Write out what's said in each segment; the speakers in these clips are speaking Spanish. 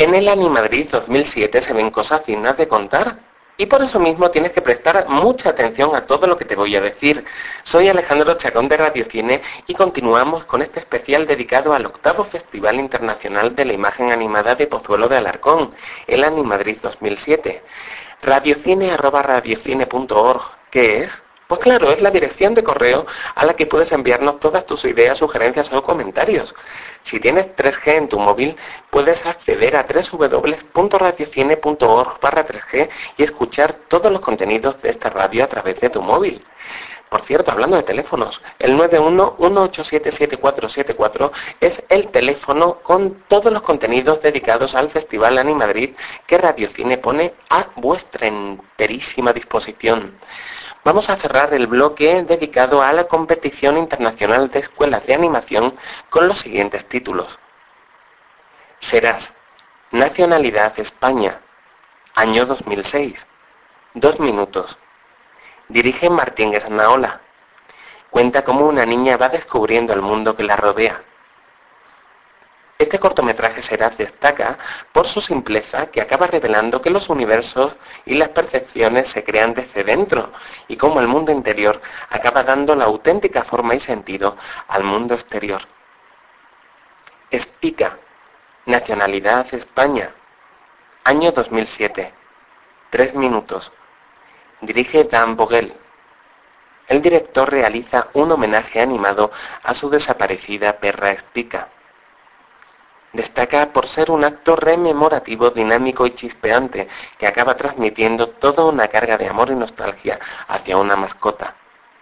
En el Animadrid 2007 se ven cosas dignas de contar. Y por eso mismo tienes que prestar mucha atención a todo lo que te voy a decir. Soy Alejandro Chacón de Radiocine y continuamos con este especial dedicado al 8º Festival Internacional de la Imagen Animada de Pozuelo de Alarcón, el Animadrid 2007. Radiocine@radiocine.org, ¿qué es? Pues claro, es la dirección de correo a la que puedes enviarnos todas tus ideas, sugerencias o comentarios. Si tienes 3G en tu móvil, puedes acceder a www.radiocine.org/3G y escuchar todos los contenidos de esta radio a través de tu móvil. Por cierto, hablando de teléfonos, el 91-187-7474 es el teléfono con todos los contenidos dedicados al Festival Animadrid que Radiocine pone a vuestra enterísima disposición. Vamos a cerrar el bloque dedicado a la competición internacional de escuelas de animación con los siguientes títulos. Serás, nacionalidad España, año 2006, 2 minutos. Dirige Martín Esnaola. Cuenta cómo una niña va descubriendo el mundo que la rodea. Este cortometraje Serás destaca por su simpleza, que acaba revelando que los universos y las percepciones se crean desde dentro y cómo el mundo interior acaba dando la auténtica forma y sentido al mundo exterior. Espica, nacionalidad España, año 2007, 3 minutos. Dirige Dan Vogel. El director realiza un homenaje animado a su desaparecida perra Espica. Destaca por ser un acto rememorativo, dinámico y chispeante que acaba transmitiendo toda una carga de amor y nostalgia hacia una mascota.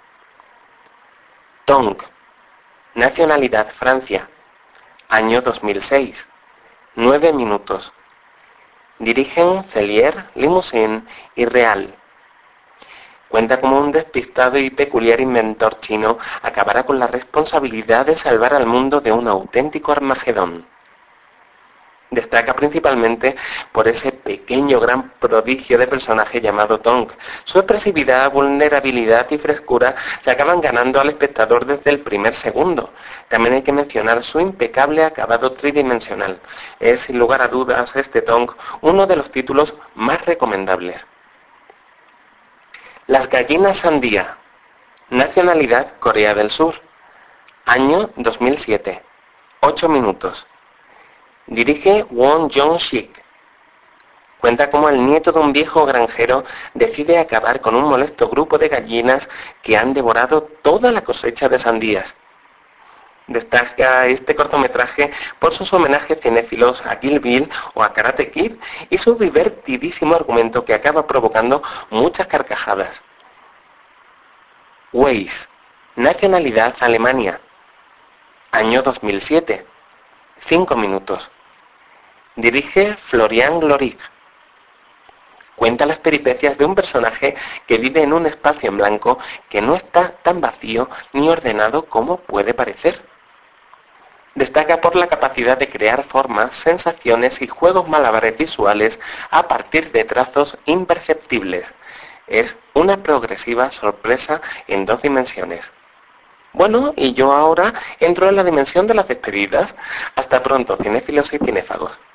Tonk, nacionalidad Francia, año 2006, 9 minutos. Dirigen Celier, Limousin y Real. Cuenta como un despistado y peculiar inventor chino acabará con la responsabilidad de salvar al mundo de un auténtico Armagedón. Destaca principalmente por ese pequeño gran prodigio de personaje llamado Tonk. Su expresividad, vulnerabilidad y frescura se acaban ganando al espectador desde el primer segundo. También hay que mencionar su impecable acabado tridimensional. Es sin lugar a dudas este Tonk uno de los títulos más recomendables. Las gallinas sandía, nacionalidad Corea del Sur, año 2007, 8 minutos. Dirige Won Jong-sik. Cuenta cómo el nieto de un viejo granjero decide acabar con un molesto grupo de gallinas que han devorado toda la cosecha de sandías. Destaca este cortometraje por sus homenajes cinéfilos a Kill Bill o a Karate Kid y su divertidísimo argumento que acaba provocando muchas carcajadas. Waze, nacionalidad Alemania, año 2007, 5 minutos. Dirige Florian Glorig. Cuenta las peripecias de un personaje que vive en un espacio en blanco que no está tan vacío ni ordenado como puede parecer. Destaca por la capacidad de crear formas, sensaciones y juegos malabares visuales a partir de trazos imperceptibles. Es una progresiva sorpresa en 2 dimensiones. Bueno, y yo ahora entro en la dimensión de las despedidas. Hasta pronto, cinéfilos y cinéfagos.